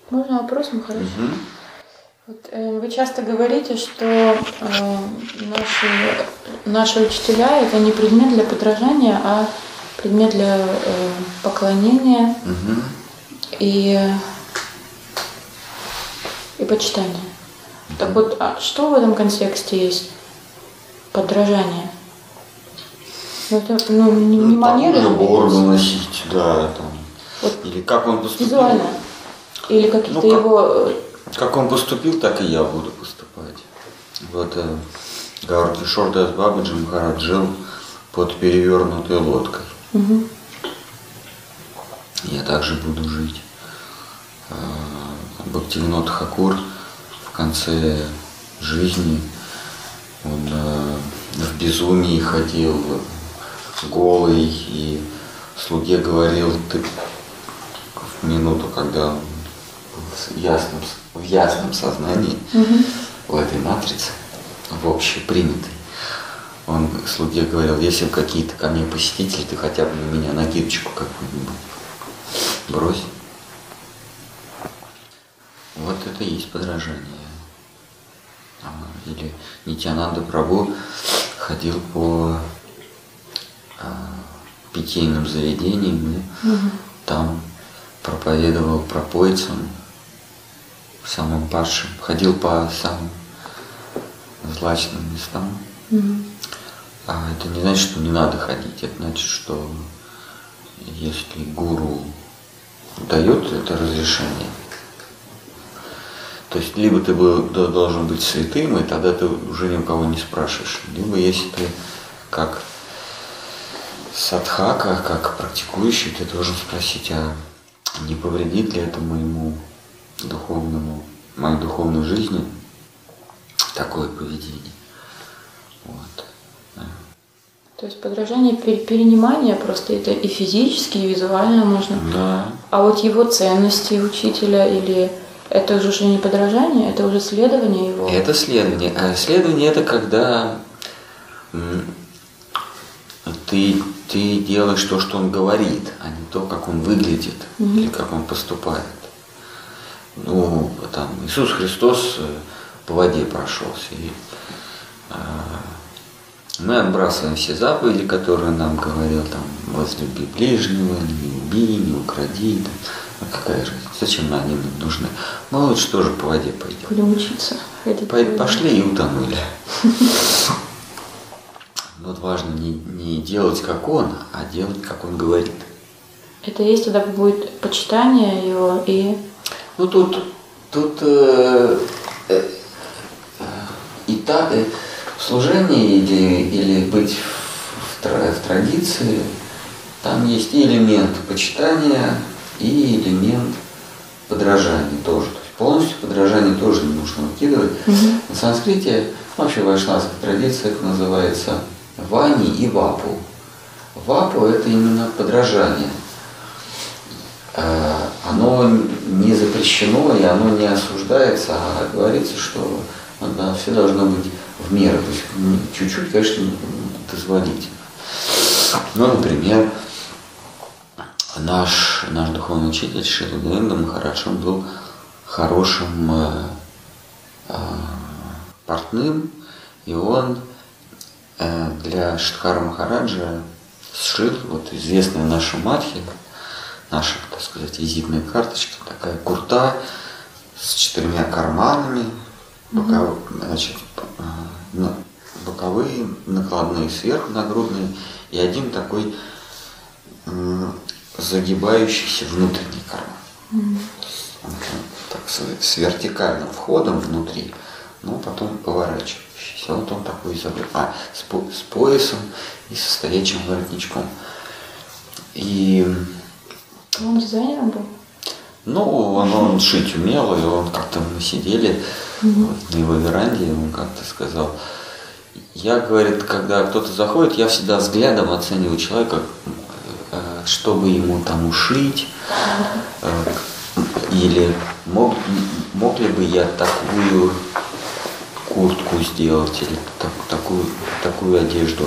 Можно вопрос, Махарадж? Вот, вы часто говорите, что наши учителя это не предмет для подражания, а предмет для поклонения и почитания. Так вот, а что в этом контексте есть подражание? Это не манера же бороду носить, да, там. Вот или как он поступил. Визуально. Или каких-то его... Как он поступил, так и я буду поступать. Вот Гауракишор Дас Бабаджи Махарадж жил под перевернутой лодкой. Я также буду жить. Бхактивинод Тхакур в конце жизни он в безумии ходил голый и слуге говорил: ты в минуту, когда он был в ясном сознании, в этой матрице, в общепринятой, он слуге говорил: если бы какие-то ко мне посетители, ты хотя бы на меня накидочку какую-нибудь брось. Вот это и есть подражание. Или Нитьянанда Прабху ходил по питейным заведениям и там проповедовал пропойцам, самым падшим, ходил по самым злачным местам. А это не значит, что не надо ходить, это значит, что если гуру дает это разрешение, то есть либо ты должен быть святым, и тогда ты уже ни у кого не спрашиваешь, либо если ты как садхака, как практикующий, ты должен спросить, а не повредит ли это моей духовной жизни такое поведение. Вот. Да. То есть подражание, перенимание просто это и физически, и визуально можно. Да. А вот его ценности учителя или это уже не подражание, это уже следование его? Это следование. А следование это когда ты делаешь то, что он говорит, а не то, как он выглядит или как он поступает. Ну, там Иисус Христос по воде прошелся. И, мы отбрасываем все заповеди, которые он нам говорил, там, возлюби ближнего, не убей, не укради. Там. А какая же? Зачем они нам нужны? Мы лучше тоже по воде пойдем. Будем учиться. Пошли и утонули. Вот важно не делать, как он, а делать, как он говорит. Это есть тогда будет почитание его и... Ну тут в служении или быть в традиции, там есть и элемент почитания, и элемент подражания тоже. То есть полностью подражание тоже не нужно выкидывать. На санскрите, вообще в вайшнавской традиции это называется вани и вапу. Вапу это именно подражание. Оно не запрещено и оно не осуждается, а говорится, что все должно быть в меру. То есть чуть-чуть, конечно, дозволительно. Ну, например, наш духовный учитель Шрила Говинда Махарадж, он был хорошим портным, и он для Шидхара Махараджа сшил вот известная наша матхи, наша, так сказать, визитная карточка, такая курта с 4 карманами, значит, боковые, накладные сверху, нагрудные, и один такой загибающийся внутренний карман. Так, с вертикальным входом внутри, но потом поворачивающийся. Вот он такой изобрел. С поясом и со стоячим воротничком. И... Он дизайнером был? Ну, он шить умел, и он как-то мы сидели на его веранде, и он как-то сказал, я, говорит, когда кто-то заходит, я всегда взглядом оцениваю человека, чтобы ему там ушить, или мог ли бы я такую куртку сделать, или такую одежду,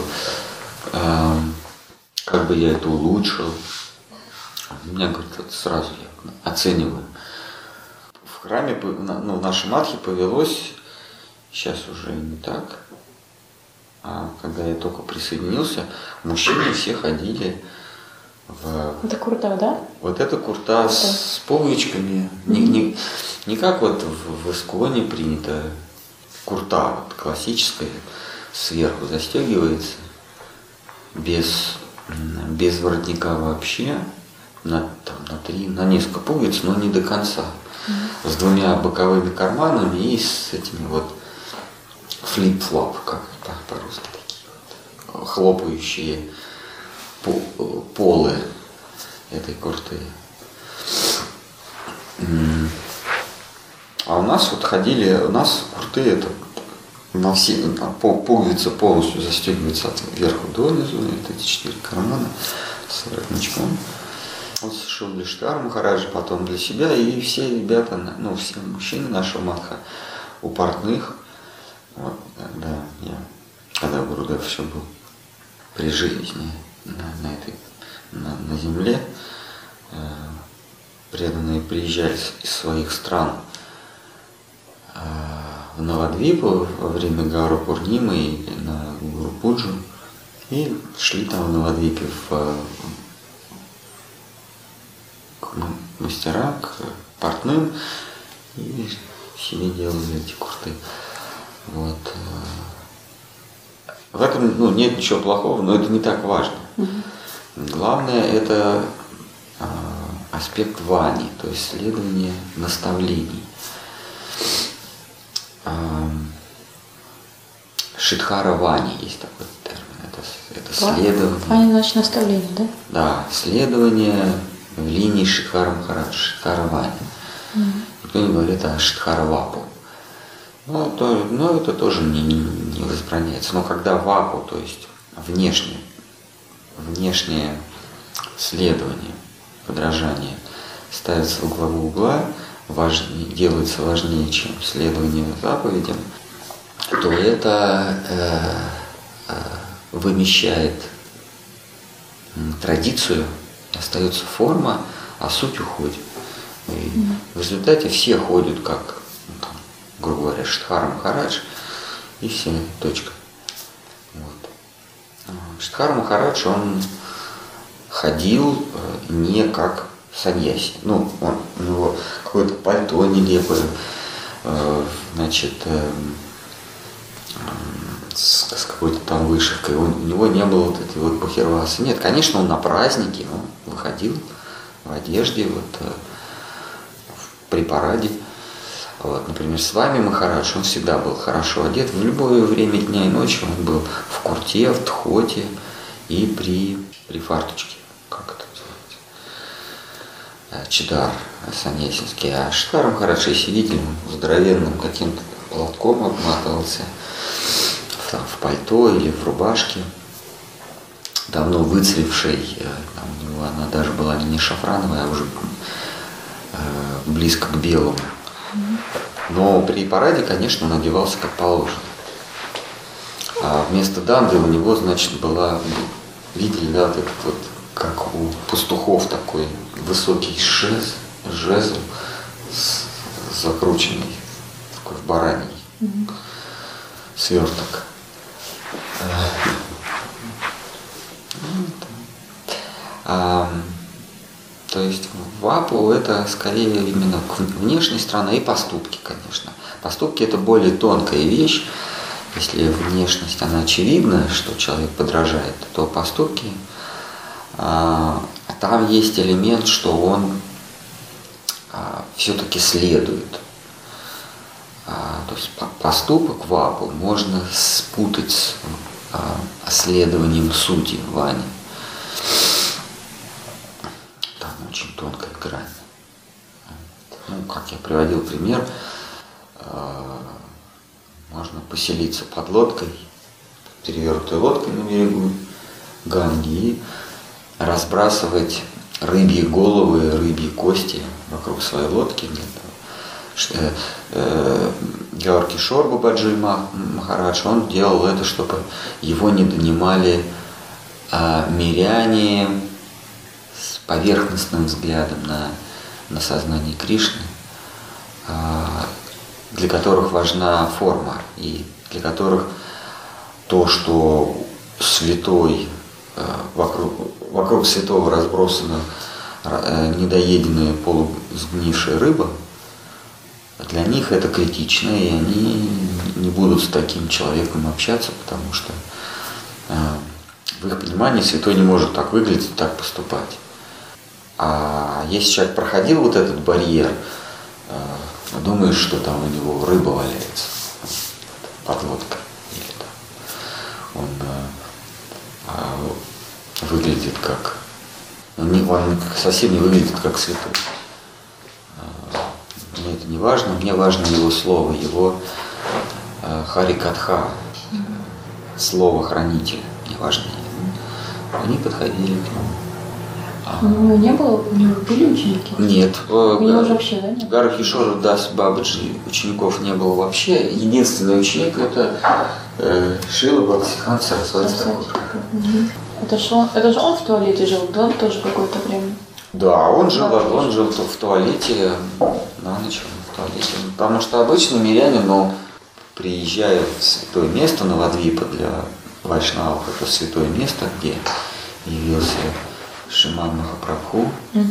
как бы я это улучшил. У меня, говорит, сразу я оцениваю. храме, ну, в нашей матхе повелось, сейчас уже не так, а когда я только присоединился, мужчины все ходили в... Это курта, да? Вот это курта с пуговичками, не как вот в Исконе принято, курта вот классическая, сверху застегивается, без воротника вообще, на несколько пуговиц, но не до конца. С двумя боковыми карманами и с этими вот флип-флоп, как это по-русски, такие вот хлопающие полы этой курты. А у нас вот ходили, у нас курты это на все, пуговицы полностью застегиваются от верху до низу, это эти 4 кармана с воротничком. Вот шил для Штхара Махараджа, потом для себя, и все ребята, ну все мужчины нашего матха у портных. Вот, да, я когда в Гурудев еще был при жизни на земле, преданные приезжали из своих стран в Навадвипу во время Гаура Пурнимы или на Гуру Пуджу и шли там в Навадвипе к мастерам, к портным и себе делали эти курты. Вот. В этом нет ничего плохого, но это не так важно. Главное это аспект вани, то есть следование наставлений. Шидхара вани есть такой термин. Это следование. Вани значит наставление, да? Да, следование в линии Шидхара Махараджа, Шидхара вани. Никто не говорит о Шидхара вапу. Но это тоже не возбраняется. Но когда вапу, то есть внешнее следование, подражание ставится во главу угла, делается важнее, чем следование заповедям, то это вымещает традицию, остается форма, а суть уходит. И в результате все ходят как, грубо говоря, Шидхара Махарадж, и все, точка. Вот. Шидхара Махарадж, он ходил не как саньяси. У него какое-то пальто нелепое, значит, с какой-то там вышивкой. У него не было вот этой вот бахирвасы. Нет, конечно, он на праздники выходил в одежде, при параде. Вот, например, с вами Махарадж, он всегда был хорошо одет. В любое время дня и ночи он был в курте, в тхоте и при фарточке. Как это называется? Чидар саньясинский. А Шидхара Махарадж, если видели, здоровенным каким-то платком обматывался в пальто или в рубашке, давно выцвевшей. У него она даже была не шафрановая, а уже близко к белому. Но при параде, конечно, он одевался как положено. А вместо данды у него, значит, была, видели, да, вот этот вот, как у пастухов, такой высокий жезл закрученный, такой в бараний сверток. То есть вапу это скорее именно внешняя сторона и поступки, конечно. Поступки это более тонкая вещь. Если внешность она очевидна, что человек подражает, то поступки, там есть элемент, что он все-таки следует. То есть поступок вапу можно спутать с следованием сути вани. Там очень тонкая грань. Как я приводил пример, можно поселиться под лодкой, перевернутой лодкой на берегу Ганги и разбрасывать рыбьи головы, рыбьи кости вокруг своей лодки. Гаур Кишор Бабаджи Махарадж, он делал это, чтобы его не донимали миряне с поверхностным взглядом на сознание Кришны, для которых важна форма, и для которых то, что святой, вокруг святого разбросана недоеденная полусгнившая рыба, для них это критично, и они не будут с таким человеком общаться, потому что в их понимании святой не может так выглядеть, так поступать. А если человек проходил вот этот барьер, думаешь, что там у него рыба валяется, подлодка, или там он выглядит как... Он совсем не выглядит как святой. Мне это не важно, мне важно его слово, его харикатха, слово хранителя, не важно. Они подходили к нему. У него не было, у него были ученики? Нет. У него же вообще, да, нет? Гарахишора Дас Бабаджи учеников не было вообще. Единственный ученик это Шрила Бхактисиддханта Сарасвати Такур. Это же он в туалете жил, да, тоже какое-то время? Да, он жил в туалете, на ночь в туалете. Потому что обычно миряне, приезжая в святое место, Навадвипа для вайшнавов, это святое место, где явился Шримад Махапрабху.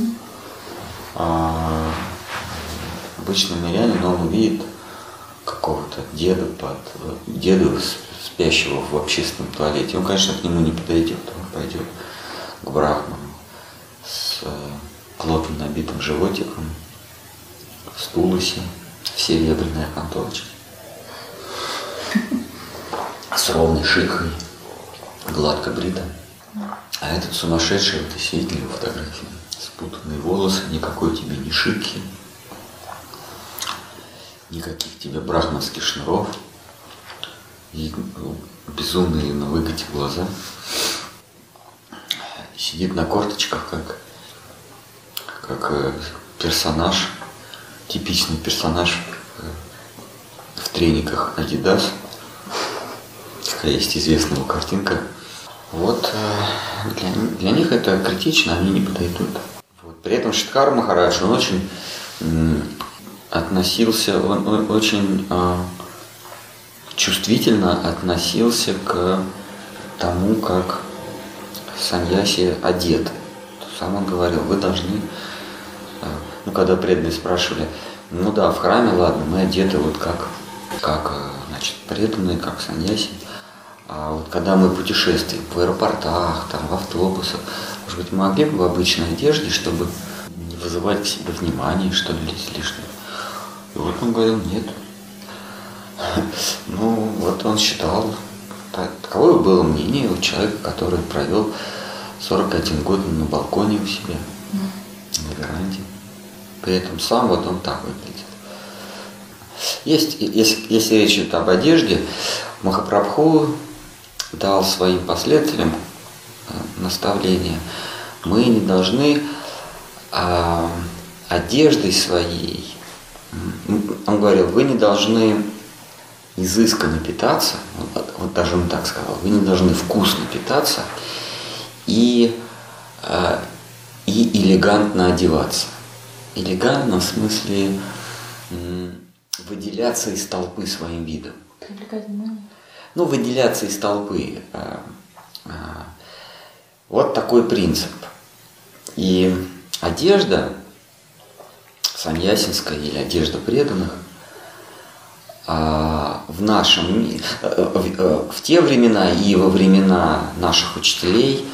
Обычно мирянин, он увидит какого-то деда, спящего в общественном туалете. Он, конечно, к нему не подойдет, он пойдет к брахману с плотно набитым животиком, в тулусе, в серебряной окантовочке, с ровной шейкой, гладко бритым. А этот сумасшедший, вот если видели его фотографии, спутанные волосы, никакой тебе не шики, никаких тебе брахманских шнуров, и безумные на выкате глаза, сидит на корточках, как персонаж, типичный персонаж в трениках Adidas. Такая есть известная его картинка. Вот для них это критично, они не подойдут. Вот. При этом Шиддхара Махарадж, он очень очень чувствительно относился к тому, как саньяси одеты. Сам он говорил, вы должны, когда преданные спрашивали, в храме, ладно, мы одеты вот как преданные, как саньяси. А вот когда мы путешествуем в аэропортах, там, в автобусах, может быть, мы могли бы в обычной одежде, чтобы не вызывать к себе внимание, что ли, лишнего. И вот он говорил, нет. Вот он считал, таковое было мнение у человека, который провел 41 год на балконе у себя, на веранде. При этом сам вот он так выглядит. Если речь идет об одежде, Махапрабху дал своим последователям наставление. Мы не должны одеждой своей, он говорил, вы не должны изысканно питаться, вот даже он так сказал, вы не должны вкусно питаться и элегантно одеваться. Элегантно в смысле выделяться из толпы своим видом. Привлекать внимание. Выделяться из толпы. Вот такой принцип. И одежда саньясинская или одежда преданных в те времена и во времена наших учителей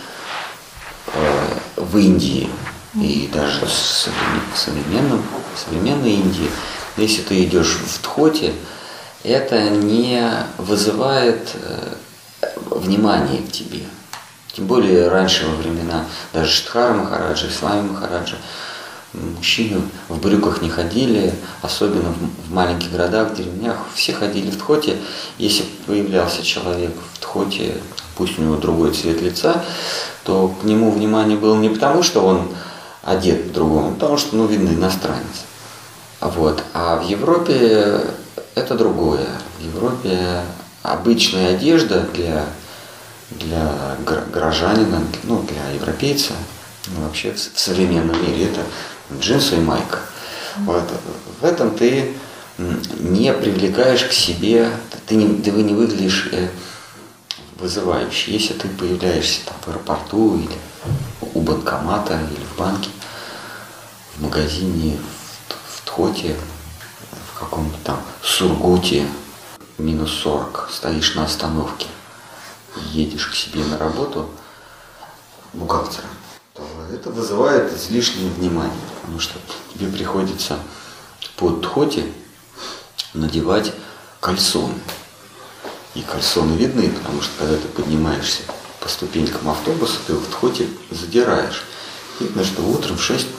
в Индии и даже в современной Индии, если ты идешь в дхоте, это не вызывает внимания к тебе. Тем более раньше во времена даже Шиддхара Махараджа, Свами Махараджа, мужчины в брюках не ходили, особенно в маленьких городах, в деревнях, все ходили в дхоте. Если появлялся человек в дхоте, пусть у него другой цвет лица, то к нему внимание было не потому, что он одет по-другому, а потому что, видно, иностранец. А в Европе это другое. В Европе обычная одежда для горожанина, для европейца, вообще в современном мире это джинсы и майка. В этом ты не привлекаешь к себе, ты не выглядишь вызывающе. Если ты появляешься там в аэропорту или у банкомата, или в банке, в магазине, в Тхоте, в каком-то там Сургуте, минус 40, стоишь на остановке, едешь к себе на работу бухгалтером, то это вызывает излишнее внимание, потому что тебе приходится под Тхоте надевать кальсоны. И кальсоны видны, потому что когда ты поднимаешься по ступенькам автобуса, ты в Тхоте задираешь. Видно, что утром в 6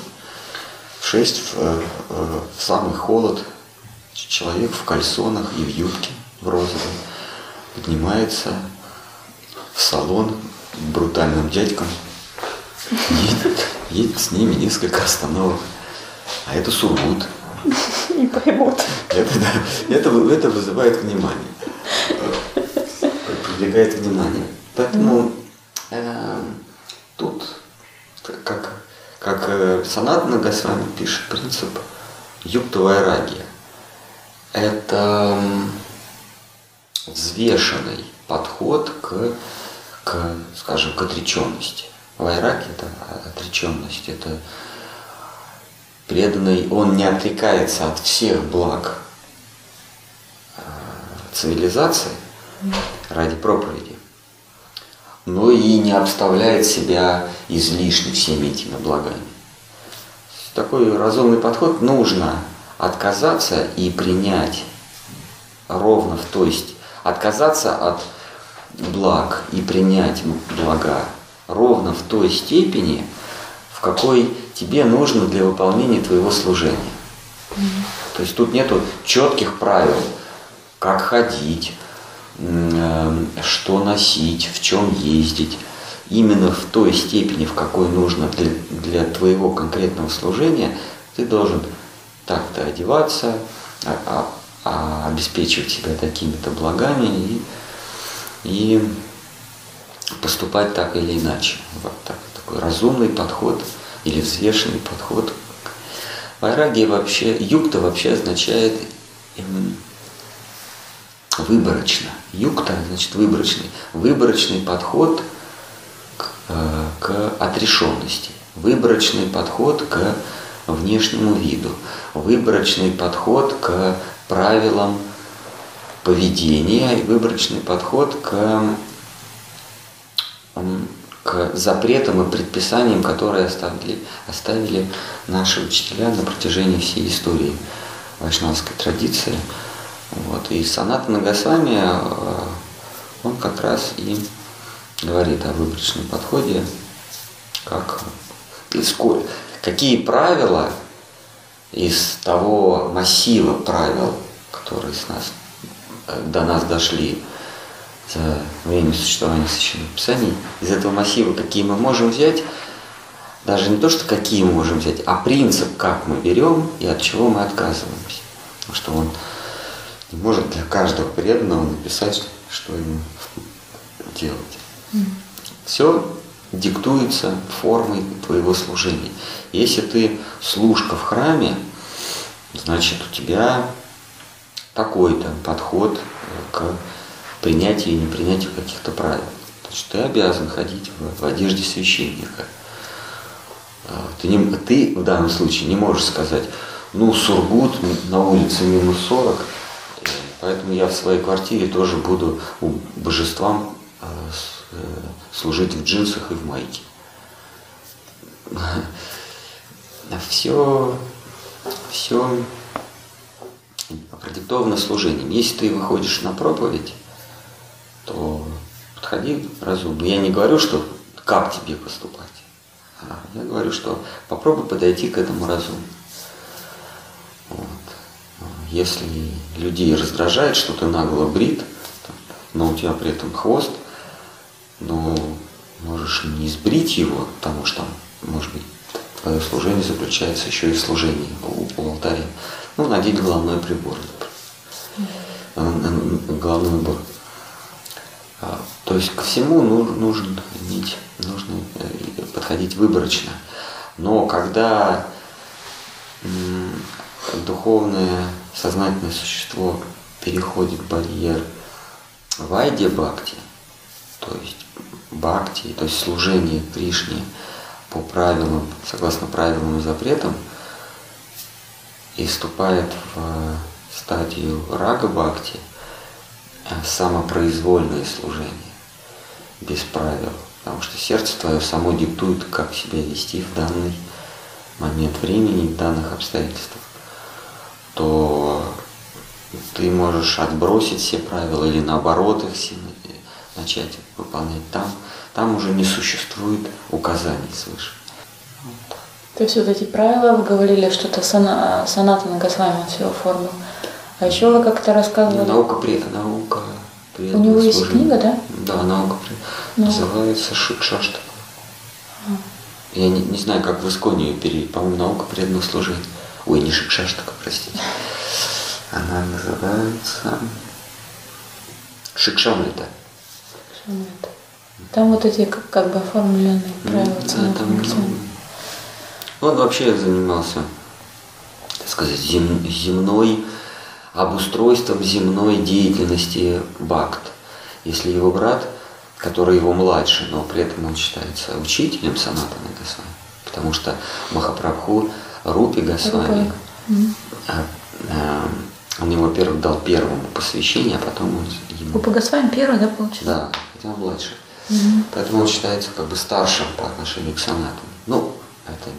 в самый холод человек в кальсонах и в юбке в розовой поднимается в салон к брутальным дядькам, едет с ними несколько остановок. А это Сургут. Не поймут. Это вызывает внимание. Привлекает внимание. Поэтому тут, как Санатана Госвами пишет, принцип юкта вайрагия. Это взвешенный подход скажем, к отреченности. Вайраги – это отреченность, это преданный, он не отрекается от всех благ цивилизации ради проповеди, но и не обставляет себя излишне всеми этими благами. Такой разумный подход: нужно отказаться и принять ровно то есть отказаться от благ и принять блага ровно в той степени, в какой тебе нужно для выполнения твоего служения. То есть тут нету четких правил, как ходить, что носить, в чем ездить. Именно в той степени, в какой нужно для твоего конкретного служения, ты должен так-то одеваться, обеспечивать себя такими-то благами и поступать так или иначе. Вот такой разумный подход или взвешенный подход. Вайраги вообще, юкта вообще означает выборочно. Юкта значит выборочный. Выборочный подход к отрешенности. Выборочный подход к внешнему виду. Выборочный подход к правилам поведения. И выборочный подход к запретам и предписаниям, которые оставили наши учителя на протяжении всей истории вайшнавской традиции. Вот. И Санатана Госвами, он как раз и говорит о выборочном подходе, какие правила из того массива правил, которые до нас дошли за время существования священных писаний, из этого массива какие мы можем взять, даже не то, что какие мы можем взять, а принцип, как мы берем и от чего мы отказываемся. Потому что он не может для каждого преданного написать, что ему делать. Все диктуется формой твоего служения. Если ты служка в храме, значит у тебя такой-то подход к принятию и непринятию каких-то правил. Значит, ты обязан ходить в одежде священника. Ты в данном случае не можешь сказать: Сургут, на улице минус 40, поэтому я в своей квартире тоже буду божествам служить в джинсах и в майке. Все продиктовано служением. Если ты выходишь на проповедь, то подходи разумно. Я не говорю, что как тебе поступать. Я говорю, что попробуй подойти к этому разумно. Вот. Если людей раздражает, что ты нагло брит, но у тебя при этом хвост, можешь не сбрить его, потому что, может быть, твое служение заключается еще и в служении у алтаря. Надеть головной прибор. Головной убор. То есть ко всему нужно подходить выборочно. Но когда духовное, сознательное существо переходит барьер вайдья бхакти, то есть служение Кришне по правилам, согласно правилам и запретам, и вступает в стадию рага бхакти, самопроизвольное служение, без правил, потому что сердце твое само диктует, как себя вести в данный момент времени, в данных обстоятельствах, то ты можешь отбросить все правила или наоборот их все начать выполнять. Там уже не существует указаний свыше. То есть вот эти правила, вы говорили, что-то Санатана Госвами все оформил. А еще вы как-то рассказывали... Наука преданного У него есть служения. книга, да? Да, наука называется Шикшаштака. Я не знаю, как в Исконе ее перевели. По-моему, наука преданного служения. Ой, не Шикшаштака, простите. Она называется Шикшамрита. Там вот эти как бы оформленные правила. Он вообще занимался, так сказать, обустройством земной деятельности бхакт. Если его брат, который его младше, но при этом он считается учителем Санатана Госвами, потому что Махапрабху Рупи Госвами, он ему, во-первых, дал первому посвящение, а потом он ему... Рупа Госвами первый, да, получается? Да, хотя он младше. Поэтому он считается как бы старшим по отношению к Санатану. Ну, это...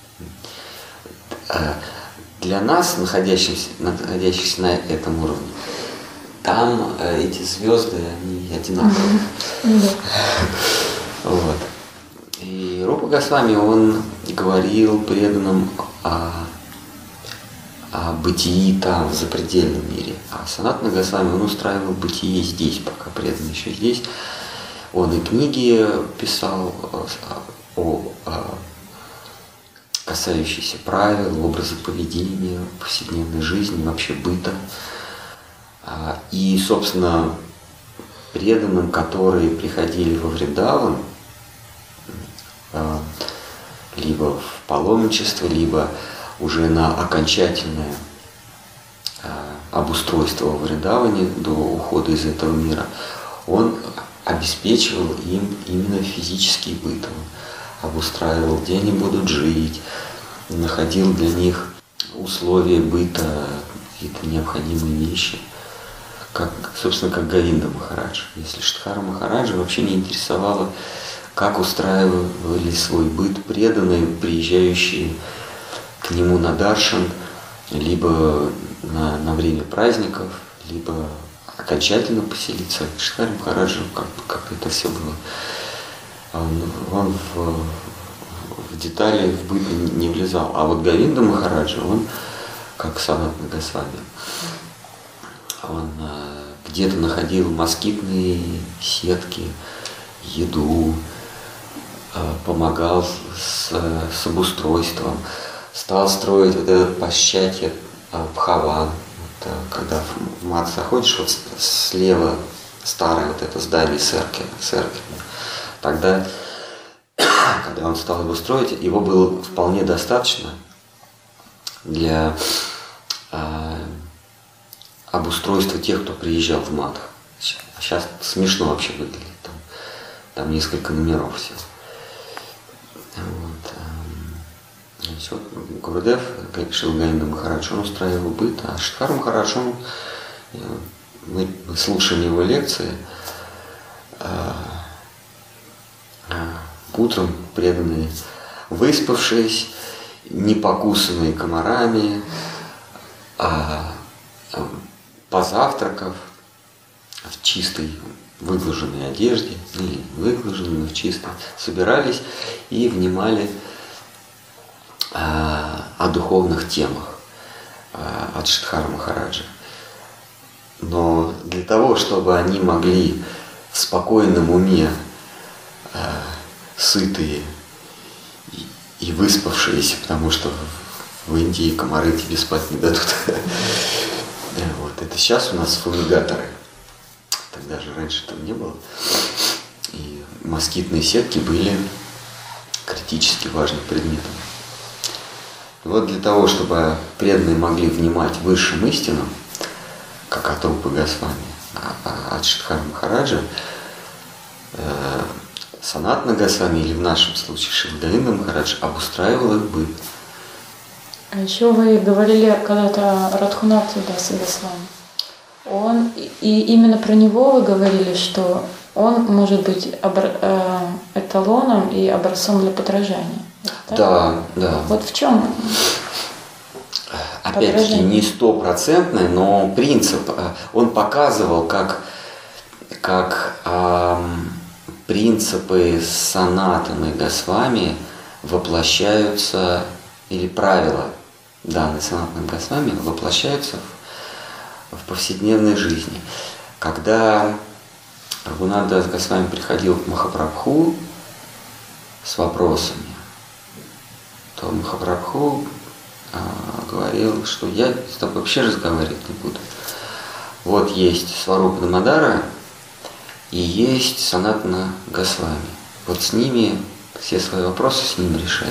Для нас, находящихся на этом уровне, там эти звезды, они одинаковые. Вот. И Рупа Госвами, он говорил преданным о бытии там, в запредельном мире. А Санатана Госвами, он устраивал бытие здесь, пока преданный еще здесь. Он и книги писал касающиеся правил, образа поведения, повседневной жизни, вообще быта. И, собственно, преданным, которые приходили во Вриндаван, либо в паломничество, либо уже на окончательное обустройство во Вриндаване до ухода из этого мира, он обеспечивал им именно физический быт. Обустраивал, где они будут жить, находил для них условия быта, какие-то необходимые вещи, собственно, как Говинда Махарадж. Если Штхара Махараджа вообще не интересовало, как устраивали свой быт преданные, приезжающие к нему на даршан, либо на время праздников, либо окончательно поселиться. Штхара Махараджа как это все было. Он в детали, в быт не влезал. А вот Говинда Махараджа, он, как Санатана Госвами, он где-то находил москитные сетки, еду, помогал с обустройством, стал строить вот этот Пашчатья Бхаван. Вот, когда в Мат заходишь, вот слева старое вот это здание церкви. Тогда, когда он стал его строить, его было вполне достаточно для обустройства тех, кто приезжал в Мадх. Сейчас смешно вообще выглядит. Там несколько номеров всего. Вот. Гурудев, Шрила Говинда Махарадж, он устраивал быт, а Штхара Махарадж, мы слушаем его лекции, утром преданные, выспавшись, не покусанные комарами, позавтракав в чистой выглаженной одежде, или выглаженной, но в чистой, собирались и внимали о духовных темах от Штхара Махараджа. Но для того, чтобы они могли в спокойном уме, сытые и выспавшиеся, потому что в Индии комары тебе спать не дадут. Вот. Это сейчас у нас фумигаторы. Тогда же раньше там не было. И москитные сетки были критически важным предметом. Вот для того, чтобы преданные могли внимать высшим истинам, как от Рупы Госвами, от Шридхара Махараджа, Санатана Госвами, или в нашем случае Шрила Говинда Махарадж, обустраивал их быт. А еще вы говорили когда-то о Радхунатхе Дасе Госвами. Он, и именно про него вы говорили, что он может быть эталоном и образцом для подражания. Да, да. Вот в чем? Опять-таки не стопроцентный, но принцип. Он показывал, как принципы Санатаны Госвами воплощаются, или правила, данные Санатаной Госвами, воплощаются в повседневной жизни. Когда Рагунат Дас Госвами приходил к Махапрабху с вопросами, то Махапрабху говорил, что я с тобой вообще разговаривать не буду. Вот есть Сварупа Дамодара и есть Санатана Госвами. Вот с ними все свои вопросы с ними решай.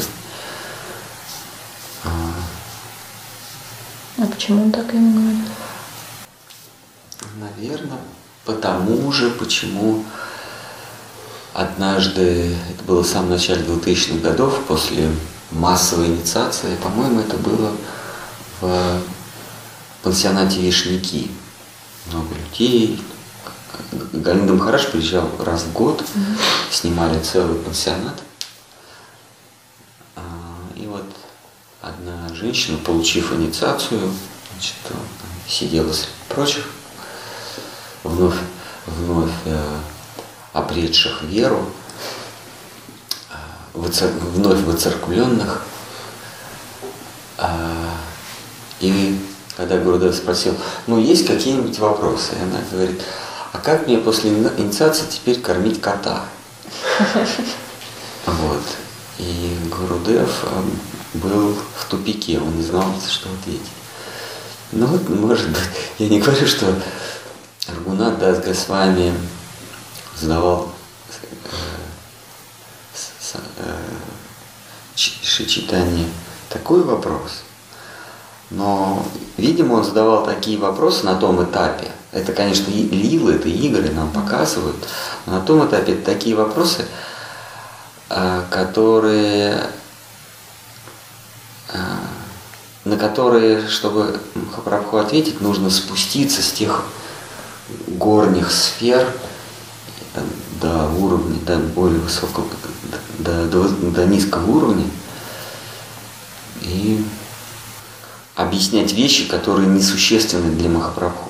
А почему он так ему говорил? Наверное, потому же, почему однажды, это было в самом начале 2000-х годов, после массовой инициации, по-моему, это было в пансионате Вишняки. Много людей. Говинда Махарадж приезжал раз в год, снимали целый пансионат. И вот одна женщина, получив инициацию, значит, сидела среди прочих, вновь обретших веру, вновь воцерквленных. И когда Гурудев спросил, ну есть какие-нибудь вопросы? И она говорит, а как мне после инициации теперь кормить кота? Вот. И Гурудев был в тупике, он не знал, что ответить. Ну вот, может быть, я не говорю, что Рагунат Дас Госвами задавал Шри Чайтанье такой вопрос, но, видимо, он задавал такие вопросы на том этапе. Это, конечно, лилы, это игры нам показывают, но на том этапе это такие вопросы, на которые, чтобы Махапрабху ответить, нужно спуститься с тех горних сфер до уровня, до более высокого, до низкого уровня и объяснять вещи, которые несущественны для Махапрабху.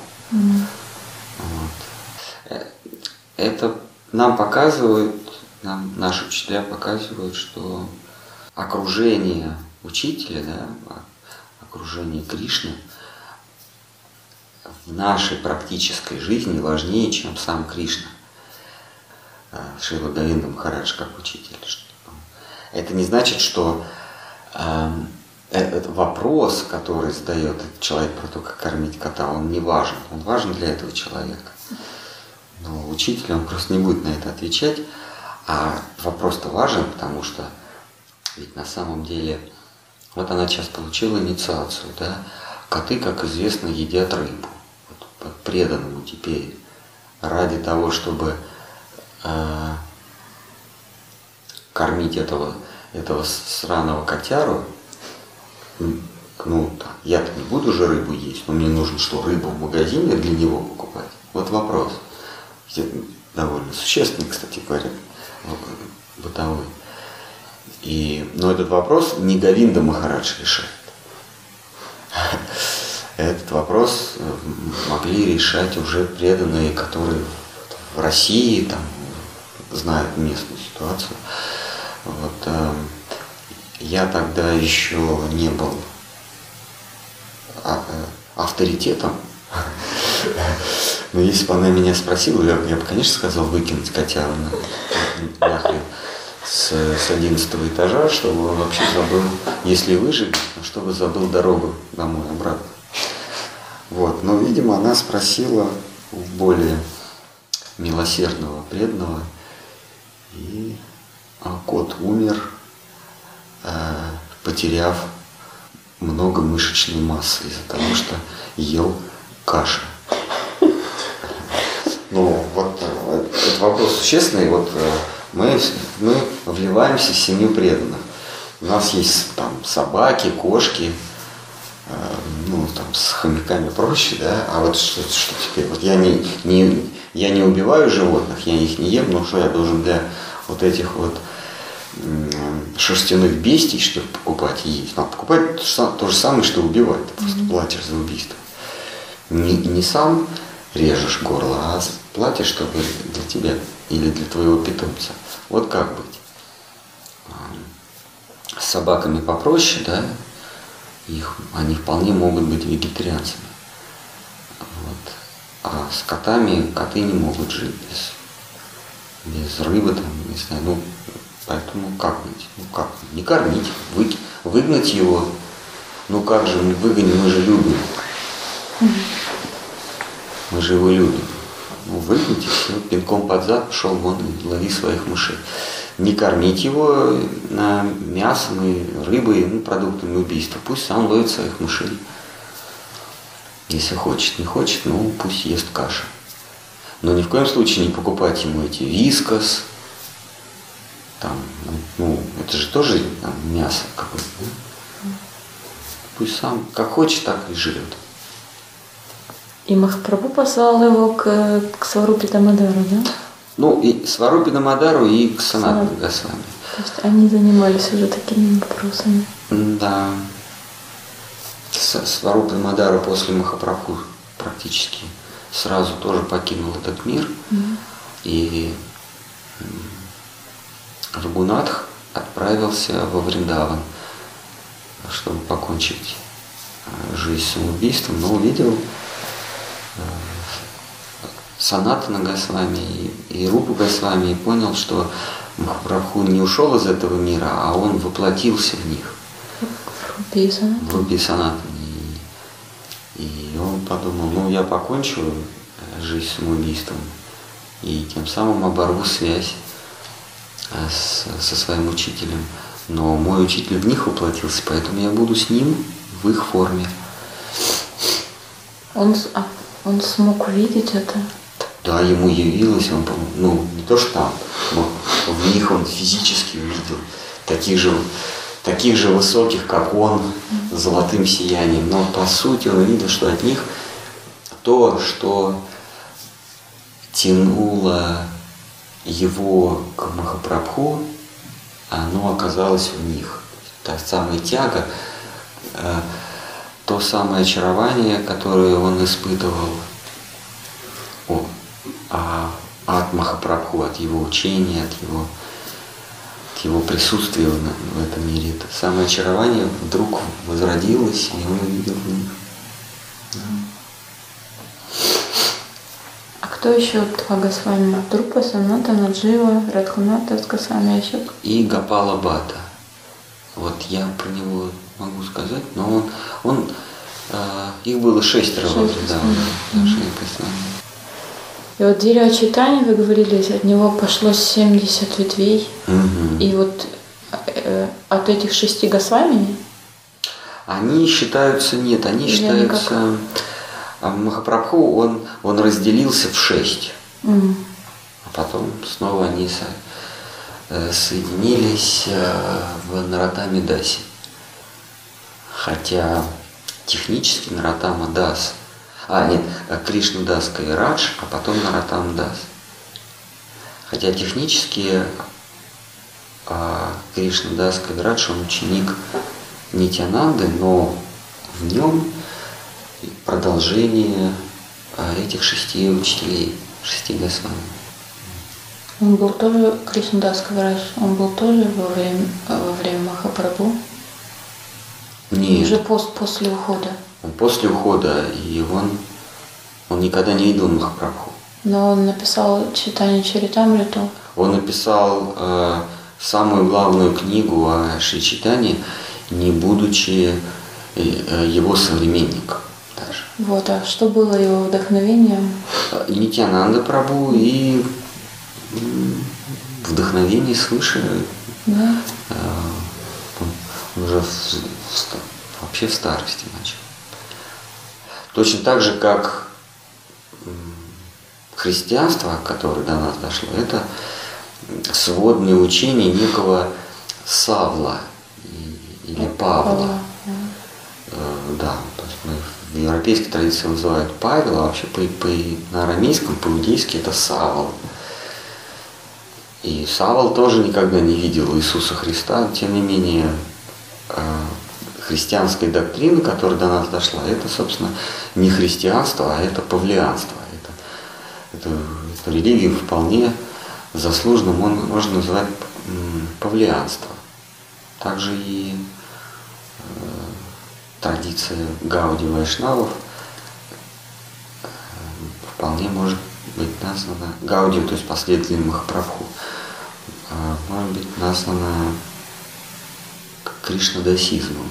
Вот. Это нам показывают, наши учителя показывают, что окружение учителя, да, окружение Кришны в нашей практической жизни важнее, чем сам Кришна. Шрила Говинда Махарадж как учитель. Это не значит, что этот вопрос, который задает этот человек про то, как кормить кота, он не важен. Он важен для этого человека. Но учитель, он просто не будет на это отвечать. А вопрос-то важен, потому что ведь на самом деле, вот она сейчас получила инициацию, да? Коты, как известно, едят рыбу. Вот преданному теперь ради того, чтобы кормить этого сраного котяру, ну, я-то не буду же рыбу есть, но мне нужно что, рыбу в магазине для него покупать? Вот вопрос. Довольно существенный, кстати говоря, бытовой. Но этот вопрос не Говинда Махарадж решает. Этот вопрос могли решать уже преданные, которые в России там знают местную ситуацию. Вот, я тогда еще не был авторитетом, но если бы она меня спросила, я бы, конечно, сказал выкинуть котяру нахрен с 11-го этажа, чтобы он вообще забыл, если выживет, чтобы забыл дорогу домой обратно. Вот, но, видимо, она спросила у более милосердного преданного, и кот умер, потеряв много мышечной массы из-за того, что ел каши. Ну, вот этот вопрос существенный. Вот мы вливаемся в семью преданных. У нас есть там собаки, кошки, ну, там, с хомяками проще, да, а вот что теперь? Вот я не убиваю животных, я их не ем, но что я должен для вот этих вот шерстяных бестий, чтобы покупать и есть? Надо покупать то же самое, что убивать, ты просто платишь за убийство. Не сам режешь горло, а платишь, чтобы для тебя или для твоего питомца. Вот как быть? С собаками попроще, да? Они вполне могут быть вегетарианцами. Вот. А с котами коты не могут жить без рыбы, там, не знаю, ну, поэтому как быть? Ну как? Не кормить, выгнать его. Ну как же мы выгоним, мы же любим. Мы же его любим. Ну, выгнать и все, пинком под зад, пошел вон и лови своих мышей. Не кормить его мясом и рыбой, ну, продуктами убийства. Пусть сам ловит своих мышей. Если хочет, не хочет, ну пусть ест каши. Но ни в коем случае не покупать ему эти вискас. Там, ну, это же тоже там, мясо какое-то. Да? Пусть сам как хочет, так и живет. И Махапрабху послал его к Сварупе Дамодару, да? Ну, и Сварупе Дамодару, и к Санатане Госвами. То есть они занимались уже такими вопросами. Да. Сварупа Дамодару после Махапрабху практически сразу тоже покинул этот мир. И Рагунатх отправился во Вриндаван, чтобы покончить жизнь самоубийством, но увидел Санатана Госвами и Рупу Госвами и понял, что Махапрабху не ушел из этого мира, а он воплотился в них. В Рупе и Санатане. И он подумал, ну я покончу жизнь самоубийством и тем самым оборву связь со своим учителем. Но мой учитель в них воплотился, поэтому я буду с ним в их форме. Он смог увидеть это? Да, ему явилось, он, ну, не то что там, но в них он физически увидел таких же высоких, как он, с золотым сиянием. Но по сути он увидел, что от них то, что тянуло его к Махапрабху, оно оказалось в них. Та самая тяга, то самое очарование, которое он испытывал от Махапрабху, от его учения, от его присутствия в этом мире. Это самое очарование вдруг возродилось, и он увидел в них. Да. А кто еще два Госвами? Рупа, Санатана, Джива, Радхуната с Госвами еще? И Гопала Бхатта. Вот я про него могу сказать, но их было 6 да, И вот дерево читания, вы говорили, от него пошло 70 ветвей. И вот от этих 6 Госвами? Они считаются, нет, они считаются... Махапрабху, он разделился в 6. А потом снова они соединились в Наратаме Дасе. Хотя технически Наратама Дас, Кришна Дас Кайрадж, а потом Наратама Дас. Хотя технически Кришна Дас Кайрадж, он ученик Нитьянанды, но в нем продолжение этих 6 учителей, 6 Госвами. Он был тоже, Кришна Дас Кайрадж, он был тоже во время Махапрабху? Нет. Уже после ухода? Он после ухода, и он никогда не видел Махапрабху. Но он написал Чайтанья Чаритамриту. Он написал самую главную книгу о Шри Чайтанье, не будучи его современником даже. Вот, а что было его вдохновением? Нитьянанда Прабху и вдохновение свыше. Да. Он уже вообще в старости начал. Точно так же, как христианство, которое до нас дошло, это сводные учения некого Савла или Павла. Да, то есть мы в европейской традиции называют Павел, а вообще на арамейском, по-иудейски это Савл. И Савл тоже никогда не видел Иисуса Христа, тем не менее христианская доктрина, которая до нас дошла, это, собственно, не христианство, а это павлианство. Эту религию вполне заслуженно можно назвать павлианство. Также и традиция Гауди Вайшнавов вполне может быть названа Гауди, то есть последователь Махапрабху, может быть названа кришнадасизмом.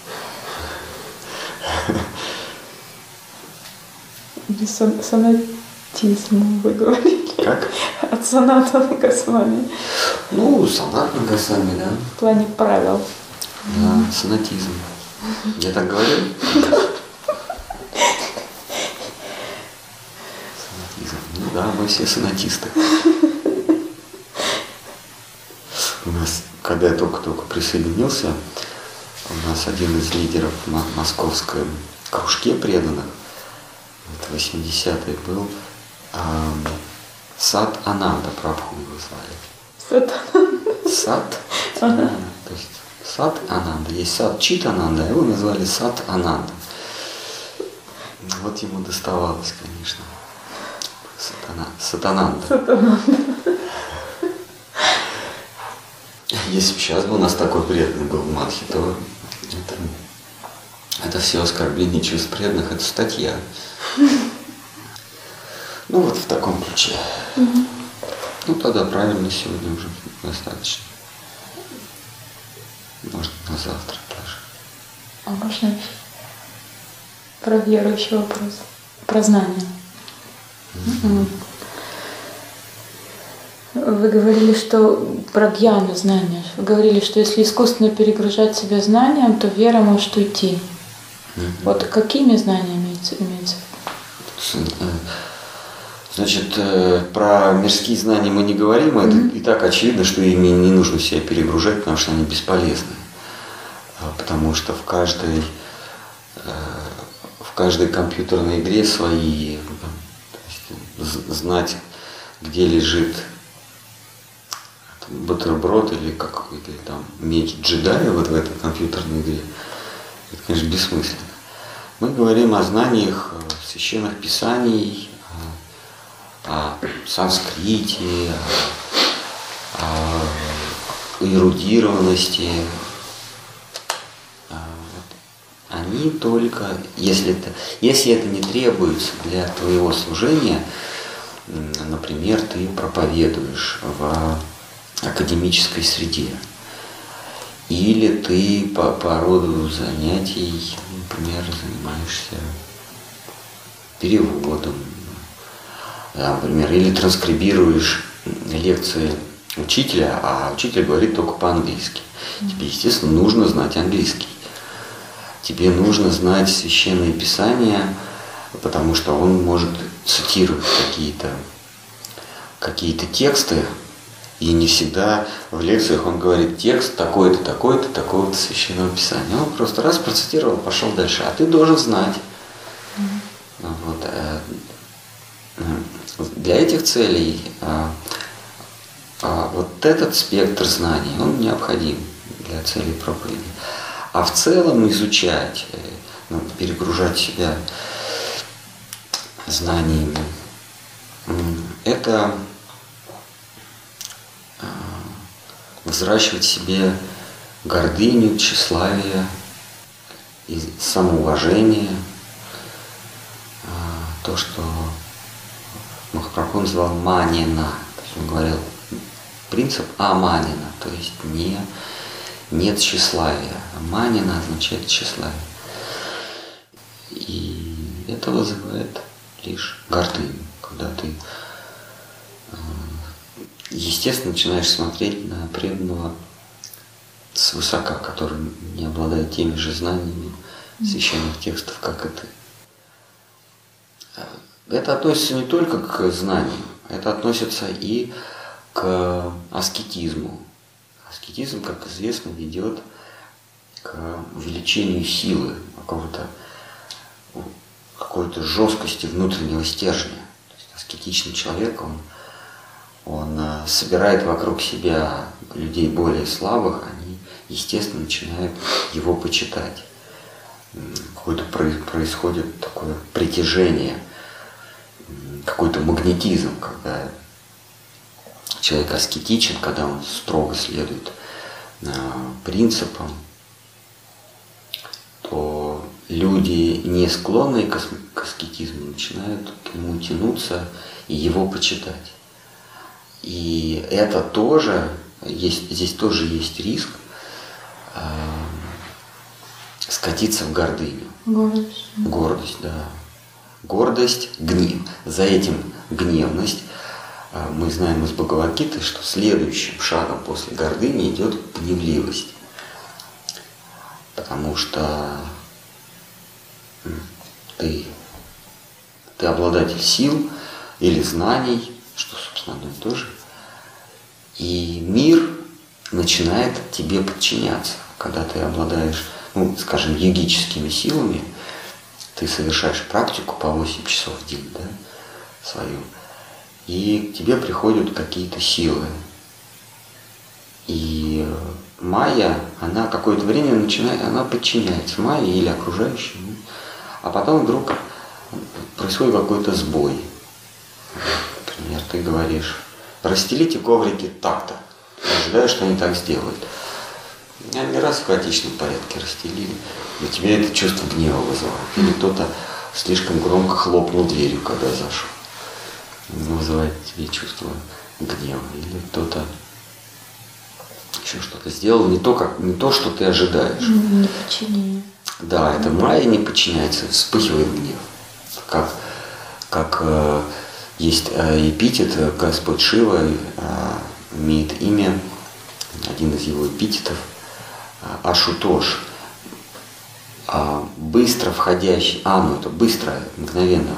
Санатизм вы говорили. Как? От Санатана Госвами. Ну, Санатана Госвами, да. В плане правил. Да, санатизм. Я так говорю? Санатизм. Ну да, мы все санатисты. У нас, когда я только присоединился, у нас один из лидеров в московском кружке преданных, в 80-е был Сат Ананда Прабху его звали. Сат Ананда. То есть Сат Ананда. Есть Сат Чит Ананда, его назвали Сат Ананда. Вот ему доставалось, конечно. Сатананда. Если бы сейчас бы у нас такой преданный был в Мадхи, то это все оскорбление чувств преданных, это статья. Ну вот в таком ключе. Ну тогда правильно, сегодня уже достаточно. Может, на завтра даже. А можно про веру еще вопрос? Про знания. Вы говорили, что про гьяну знания. Вы говорили, что если искусственно перегружать себя знанием, то вера может уйти. Вот какими знаниями имеется? Значит, про мирские знания мы не говорим, это и так очевидно, что ими не нужно себя перегружать, потому что они бесполезны. Потому что в каждой компьютерной игре свои, знать, где лежит бутерброд или какой-то там меч джедая вот в этой компьютерной игре, это, конечно, бессмысленно. Мы говорим о знаниях священных писаний, о санскрите, о эрудированности. Они только, если это не требуется для твоего служения, например, ты проповедуешь в академической среде, или ты по роду занятий, например, занимаешься переводом, например, или транскрибируешь лекции учителя, а учитель говорит только по-английски. Тебе, естественно, нужно знать английский. Тебе нужно знать священное писание, потому что он может цитировать какие-то тексты, и не всегда в лекциях он говорит текст такой-то, такой-то, такого-то священного писания. Он просто раз процитировал, пошел дальше. А ты должен знать. Вот. Для этих целей вот этот спектр знаний, он необходим для целей проповеди. А в целом изучать, перегружать себя знаниями, это взращивать в себе гордыню, тщеславие, самоуважение, то, что Махапрабху называл манина. То есть он говорил принцип аманина, то есть нет тщеславия. Манина означает тщеславие. И это вызывает лишь гордыню, когда ты, естественно, начинаешь смотреть на преданного свысока, который не обладает теми же знаниями, священных текстов, как и ты. Это относится не только к знаниям, это относится и к аскетизму. Аскетизм, как известно, ведет к увеличению силы, какой-то жесткости внутреннего стержня. То есть аскетичный человек, он собирает вокруг себя людей более слабых, они, естественно, начинают его почитать. Какое-то происходит такое притяжение, какой-то магнетизм, когда человек аскетичен, когда он строго следует принципам, то люди, не склонные к аскетизму, начинают к нему тянуться и его почитать. И это тоже, здесь тоже есть риск скатиться в гордыню. Гордость. Гордость, да. Гордость, гнев. За этим гневность. Мы знаем из Бхагавад-гиты, что следующим шагом после гордыни идет гневливость. Потому что ты обладатель сил или знаний, что, собственно, одно и то же. И мир начинает тебе подчиняться. Когда ты обладаешь, скажем, йогическими силами, ты совершаешь практику по 8 часов в день, да, свою, и к тебе приходят какие-то силы. И майя, она какое-то время она подчиняется майе или окружающим, а потом вдруг происходит какой-то сбой. Например, ты говоришь: расстелите коврики так-то, ожидая, что они так сделают. Они раз в хаотичном порядке расстелили, и тебе это чувство гнева вызывает. Или кто-то слишком громко хлопнул дверью, когда зашел. Вызывает тебе чувство гнева. Или кто-то еще что-то сделал не то, что ты ожидаешь. Неподчинение. Да, это майя не подчиняется, вспыхивает гнев. Как есть эпитет, Господь Шива имеет имя, один из его эпитетов, Ашутош, быстро входящий, это быстро, мгновенно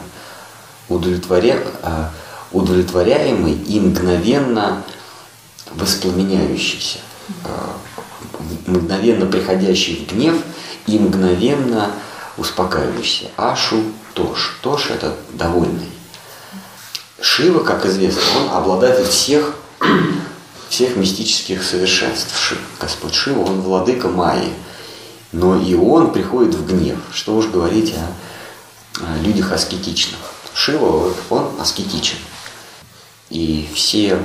удовлетворяемый и мгновенно воспламеняющийся, мгновенно приходящий в гнев и мгновенно успокаивающийся. Ашу-тош. Тош – это довольный. Шива, как известно, он обладатель всех мистических совершенств. Господь Шива, он владыка майи. Но и он приходит в гнев. Что уж говорить о людях аскетичных. Шива, он аскетичен. И все,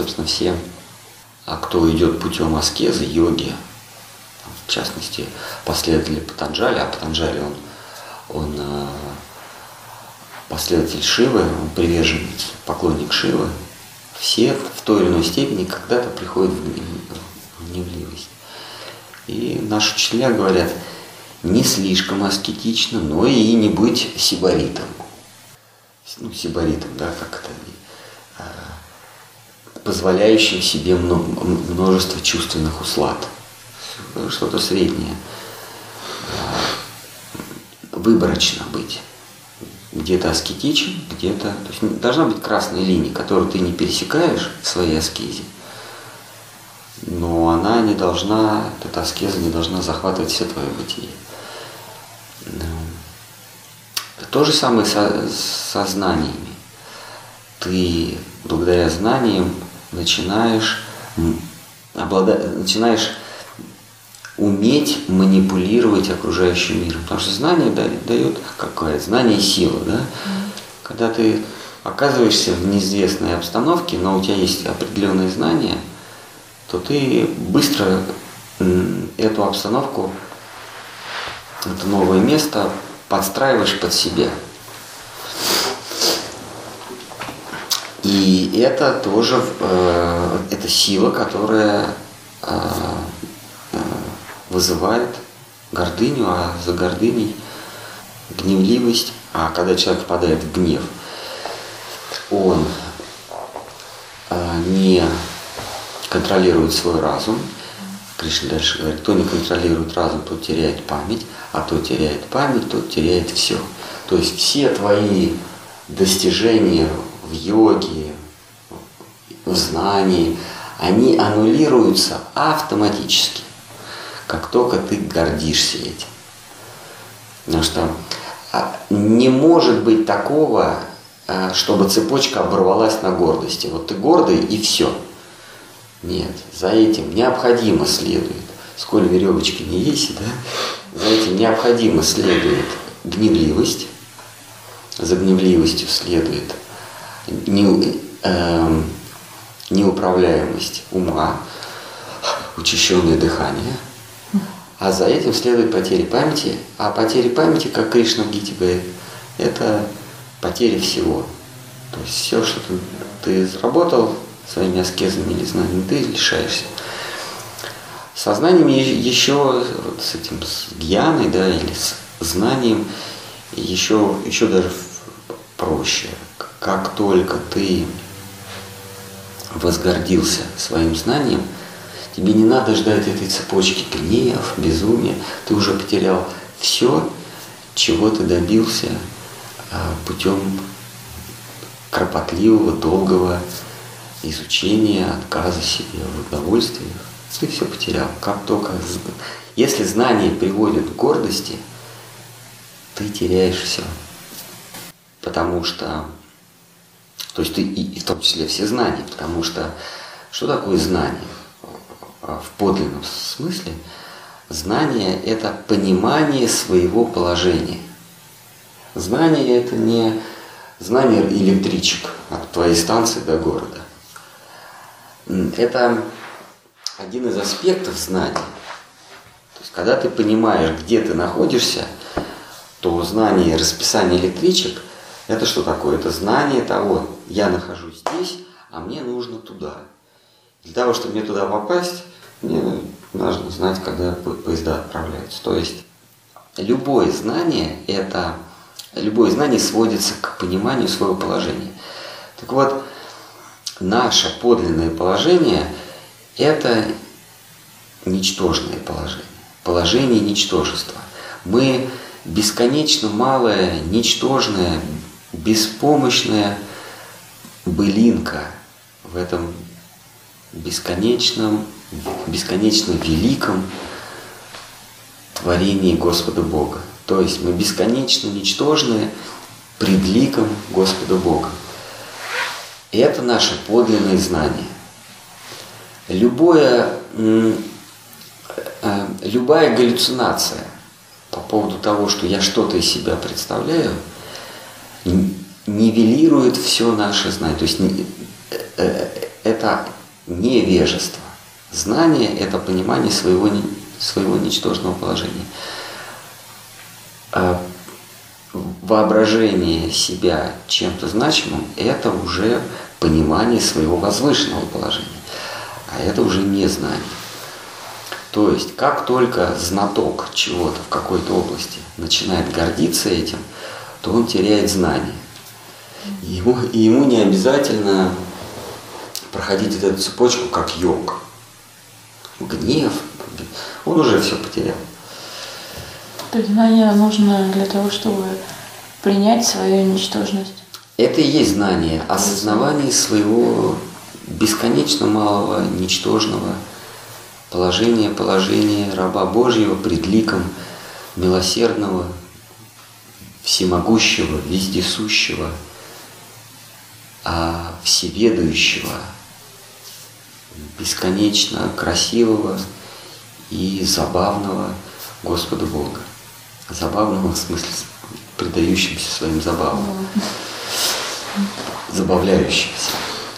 кто идет путем аскезы, йоги, в частности, последователи Патанджали, а Патанджали он последователь Шивы, он приверженец, поклонник Шивы, все в той или иной степени когда-то приходят в гневливость. И наши учителя говорят: не слишком аскетично, но и не быть сибаритом. Сибаритом, да, как это, позволяющим себе множество чувственных услад. Что-то среднее. Выборочно быть. Где-то аскетичен, где-то... То есть должна быть красная линия, которую ты не пересекаешь в своей аскезе, но эта аскеза не должна захватывать все твое бытие. То же самое со знаниями. Ты благодаря знаниям начинаешь уметь манипулировать окружающим миром. Потому что знание дает знание силы. Да? Когда ты оказываешься в неизвестной обстановке, но у тебя есть определенные знания, то ты быстро эту обстановку, это новое место подстраиваешь под себя. И это тоже это сила, которая вызывает гордыню, а за гордыней гневливость. А когда человек впадает в гнев, он не контролирует свой разум. Кришна дальше говорит: кто не контролирует разум, тот теряет память. а то теряет память, тот теряет все. То есть все твои достижения в йоге, в знании, они аннулируются автоматически, как только ты гордишься этим. Потому что не может быть такого, чтобы цепочка оборвалась на гордости. Вот ты гордый и все. Нет, за этим необходимо следует, сколь веревочки не есть, да, за этим необходимо следует гневливость, за гневливостью следует неуправляемость ума, учащенное дыхание, а за этим следует потеря памяти, а потеря памяти, как Кришна в Гите говорит, это потеря всего. То есть все, что ты заработал своими аскезами или знаниями, ты лишаешься. Со знанием еще, вот с этим, с гьяной, да, или с знанием, еще даже проще. Как только ты возгордился своим знанием, тебе не надо ждать этой цепочки гнев, безумия. Ты уже потерял все, чего ты добился путем кропотливого, долгого изучения, отказа себе в удовольствиях. Ты все потерял. Как только, если знание приводит к гордости, ты теряешь все. Потому что, то есть ты и в том числе все знания, потому что что такое знание? В подлинном смысле знание – это понимание своего положения. Знание – это не знание электричек от твоей станции до города. Это один из аспектов знания. То есть, когда ты понимаешь, где ты находишься, то знание расписания электричек – это что такое? Это знание того, я нахожусь здесь, а мне нужно туда. Для того, чтобы мне туда попасть, мне нужно знать, когда поезда отправляются. То есть любое знание сводится к пониманию своего положения. Так вот, наше подлинное положение – это ничтожное положение, положение ничтожества. Мы бесконечно малая, ничтожная, беспомощная былинка в этом бесконечно великом творении Господа Бога. То есть мы бесконечно ничтожные пред ликом Господа Бога. И это наше подлинное знание. Любая галлюцинация по поводу того, что я что-то из себя представляю, нивелирует все наше знание. То есть это невежество. Знание – это понимание своего ничтожного положения. Воображение себя чем-то значимым – это уже понимание своего возвышенного положения. А это уже не знание. То есть, как только знаток чего-то в какой-то области начинает гордиться этим, то он теряет знание. И ему не обязательно проходить эту цепочку как йог. Гнев, он уже все потерял. То есть знание нужно для того, чтобы принять свою ничтожность. Это и есть знание, осознавание своего бесконечно малого, ничтожного положения раба Божьего пред ликом милосердного, всемогущего, вездесущего, всеведающего, бесконечно красивого и забавного Господа Бога. Забавного в смысле предающимся своим забавам, забавляющимся.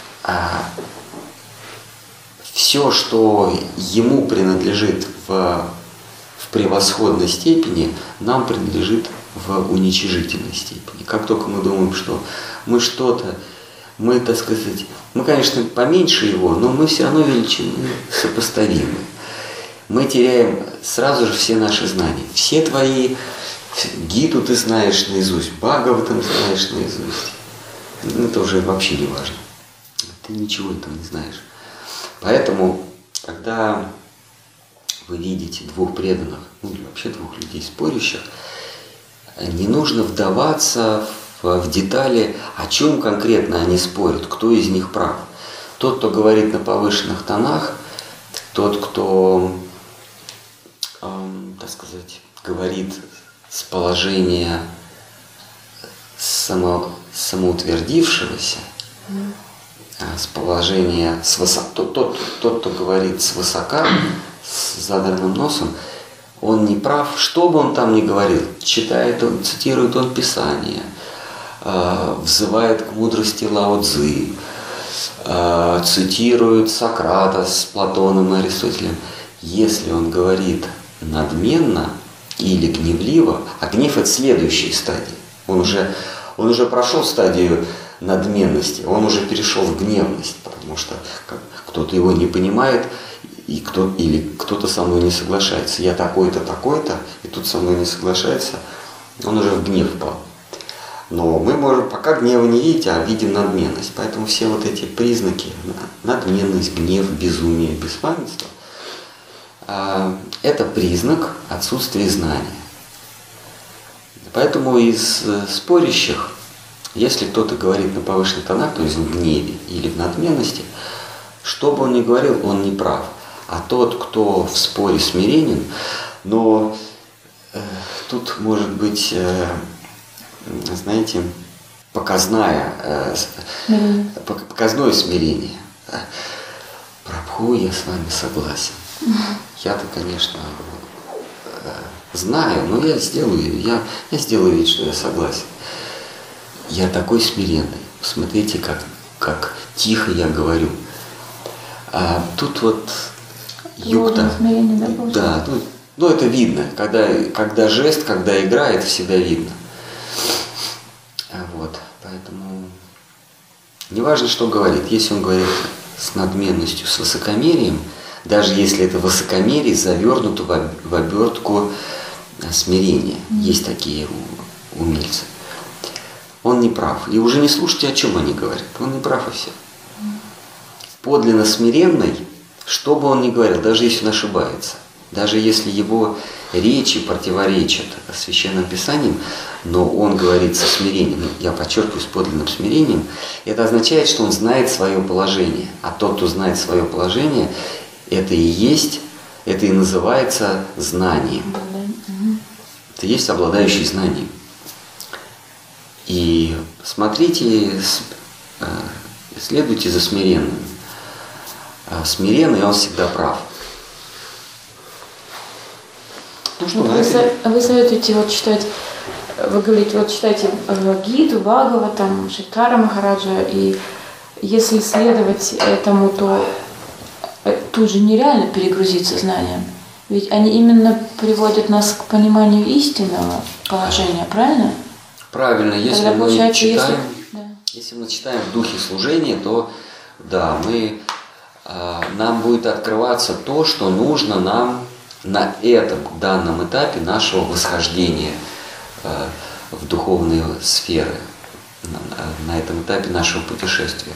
Все, что ему принадлежит в превосходной степени, нам принадлежит в уничижительной степени. Как только мы думаем, что мы что-то, мы, так сказать, мы, конечно, поменьше его, но мы все равно величины сопоставимы. Мы теряем сразу же все наши знания. Все твои Гиту ты знаешь наизусть, Бхагаватам знаешь наизусть. Это уже вообще не важно. Ты ничего этого не знаешь. Поэтому, когда вы видите двух преданных, ну или вообще двух людей спорящих, не нужно вдаваться в детали, о чем конкретно они спорят, кто из них прав. Тот, кто говорит на повышенных тонах, тот, кто, так сказать, говорит с положения самоутвердившегося, с положения тот, кто говорит свысока, с задранным носом, он не прав, что бы он там ни говорил. Читает он, цитирует он Писание, взывает к мудрости Лао Цзы, цитирует Сократа с Платоном и Аристотелем. Если он говорит надменно или гневливо, а гнев – это следующая стадия. Он уже прошел стадию надменности, он уже перешел в гневность, потому что кто-то его не понимает, или кто-то со мной не соглашается. Я такой-то, такой-то, и тут со мной не соглашается, он уже в гнев впал. Но мы можем пока гнева не видеть, а видим надменность. Поэтому все вот эти признаки, надменность, гнев, безумие, беспамятство, это признак отсутствия знания. Поэтому из спорящих, если кто-то говорит на повышенных тонах, то есть в гневе или в надменности, что бы он ни говорил, он не прав. А тот, кто в споре смиренен, но тут может быть, знаете, показное смирение. Прабху, я с вами согласен. Я-то, конечно, знаю, но я сделаю вид, что я согласен. Я такой смиренный. Посмотрите, как тихо я говорю. А тут вот юкта. Да, ну это видно. Когда жест, когда игра, это всегда видно. Вот, поэтому неважно, что говорит. Если он говорит с надменностью, с высокомерием, даже если это высокомерие завернуто в обертку смирения. Есть такие умельцы. Он не прав. И уже не слушайте, о чем они говорят. Он не прав и все. Подлинно смиренный, что бы он ни говорил, даже если он ошибается, даже если его речи противоречат священным писаниям, но он говорит со смирением, я подчеркиваю, с подлинным смирением, это означает, что он знает свое положение. А тот, кто знает свое положение, это и называется знанием. Это есть обладающий знанием. И смотрите, следуйте за смиренным. Смиренный, он всегда прав. Ну что, вы советуете вот читать, вы говорите, вот читайте Гиту, Бхагаватам, Шридхара Махараджа, и если следовать этому, то тут же нереально перегрузиться знанием. Ведь они именно приводят нас к пониманию истинного положения, правильно? Правильно, если мы читаем в духе служения, то да, нам будет открываться то, что нужно нам на этом данном этапе нашего восхождения в духовные сферы, на этом этапе нашего путешествия.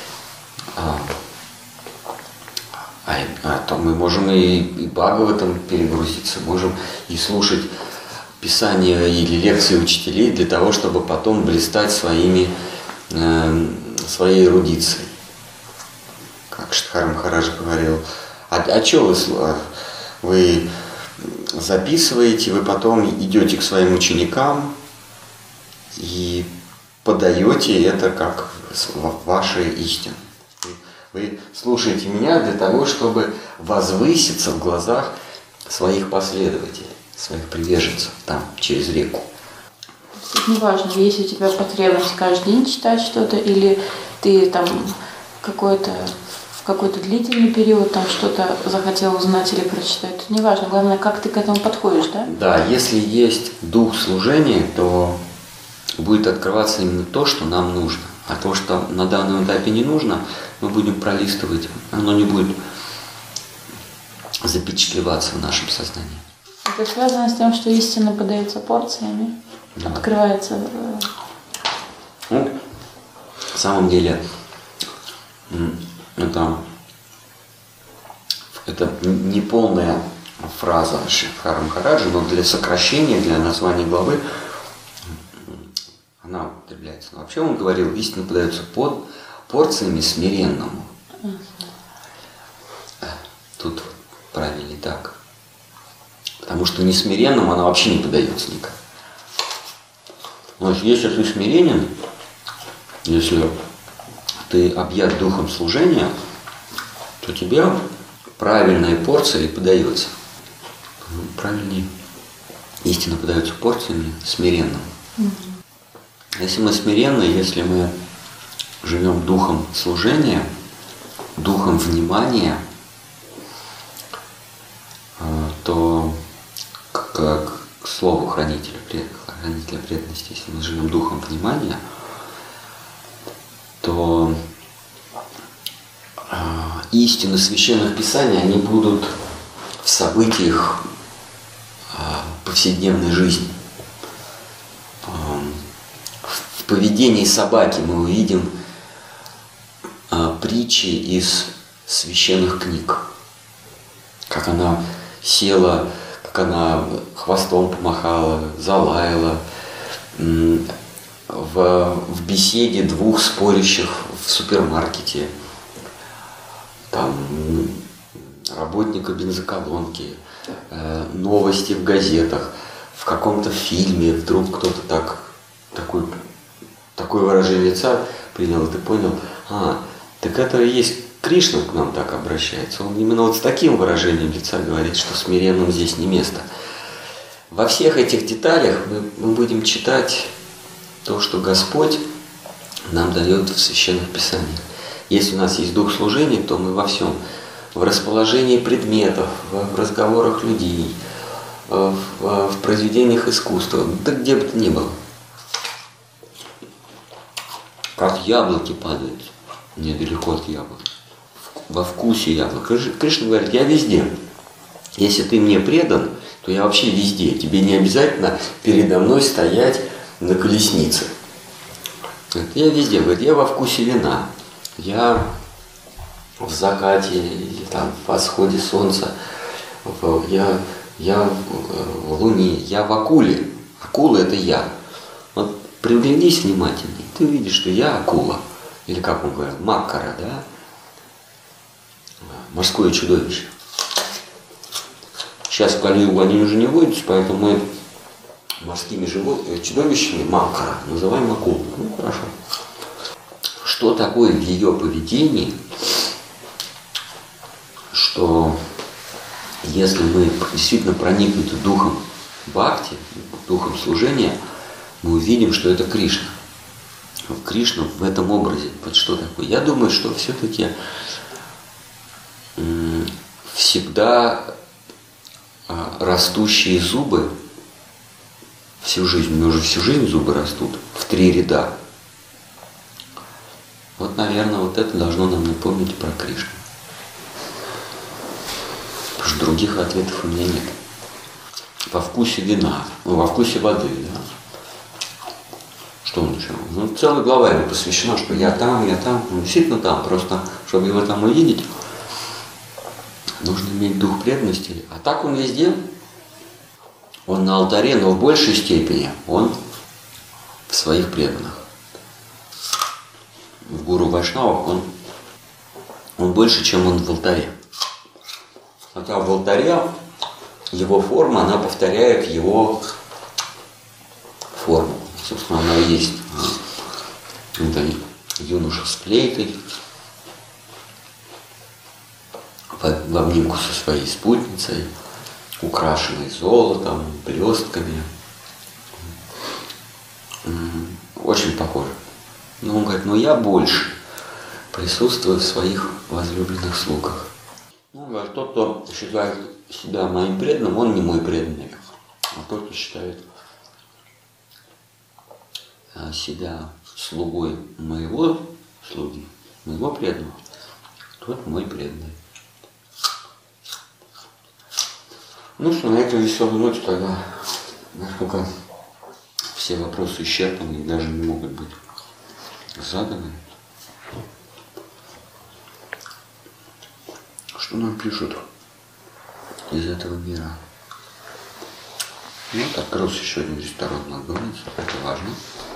То мы можем и Бхагаватам перегрузиться, можем и слушать писания или лекции учителей для того, чтобы потом блистать своей эрудицией. Как Шридхар Махарадж говорил, а что вы записываете, вы потом идете к своим ученикам и подаете это как ваши истины. Вы слушаете меня для того, чтобы возвыситься в глазах своих последователей, своих приверженцев там, через реку. Неважно, есть у тебя потребность каждый день читать что-то, или ты там в какой-то длительный период там что-то захотел узнать или прочитать. Неважно, главное, как ты к этому подходишь, да? Да, если есть дух служения, то будет открываться именно то, что нам нужно. А то, что на данном этапе не нужно, мы будем пролистывать, оно не будет запечатлеваться в нашем сознании. Это связано с тем, что истина подается порциями, да. Открывается. Ну, на самом деле, это неполное фраза Шридхара Махараджа, но для сокращения, для названия главы она употребляется. Но вообще он говорил, истина подается под порциями смиренному. Тут правильнее так. Потому что несмиренному она вообще не подается никак. Значит, если ты смиренен, если ты объят духом служения, то тебе правильная порция и подается. Правильнее. Истина подается порциями смиренным. Если мы смиренны, если мы живем духом служения, духом внимания, то к слову хранителя преданности, если мы живем духом внимания, то истины священных писаний, они будут в событиях повседневной жизни. В поведении собаки мы увидим притчи из священных книг. Как она села, как она хвостом помахала, залаяла. В беседе двух спорящих в супермаркете. Там работника бензоколонки, новости в газетах, в каком-то фильме вдруг кто-то такое выражение лица принял, и ты понял, так это и есть Кришна к нам так обращается. Он именно вот с таким выражением лица говорит, что смиренным здесь не место. Во всех этих деталях мы будем читать то, что Господь нам дает в Священных Писаниях. Если у нас есть дух служения, то мы во всем. В расположении предметов, в разговорах людей, в произведениях искусства, да где бы то ни было. Как яблоки падают недалеко от яблок. Во вкусе яблок. Кришна говорит, я везде. Если ты мне предан, то я вообще везде. Тебе не обязательно передо мной стоять на колеснице. Я везде. Говорит, я во вкусе вина. Я в закате, или там, в восходе солнца. Я в луне. Я в акуле. Акула – это я. Вот приглянись внимательнее. Ты увидишь, что я акула. Или как он говорит, маккара, да? Морское чудовище. Сейчас в Кали-югу они уже не водятся, поэтому мы морскими чудовищами маккара называем акулу. Ну, хорошо. Что такое в ее поведении, что если мы действительно проникнуты духом бхакти, духом служения, мы увидим, что это Кришна. Кришна в этом образе. Вот что такое? Я думаю, что все-таки всегда растущие зубы, всю жизнь, у меня уже всю жизнь зубы растут в 3 ряда. Вот, наверное, вот это должно нам напомнить про Кришну. Потому что других ответов у меня нет. Во вкусе вина, во вкусе воды, да. Что он еще? Ну, целая глава ему посвящена, что я там, ну, действительно там, просто, чтобы его там увидеть, нужно иметь дух преданности. А так он везде, он на алтаре, но в большей степени он в своих преданных. В гуру Вайшнавах он больше, чем он в алтаре. Хотя в алтаре его форма, она повторяет его форму. Собственно, она и есть. Это юноша с флейтой, в обнимку со своей спутницей, украшенный золотом, блестками. Очень похоже. Но он говорит, я больше присутствую в своих возлюбленных слугах. Он говорит, тот, кто считает себя моим преданным, он не мой преданный. А тот, кто считает себя слугой моего слуги, моего преданного, тот мой преданный. Ну что, на эту веселую ночь тогда, насколько все вопросы исчерпаны и даже не могут быть заданы. Что нам пишут? из этого мира. Вот открылся еще один ресторан в Макдональдсе, это важно.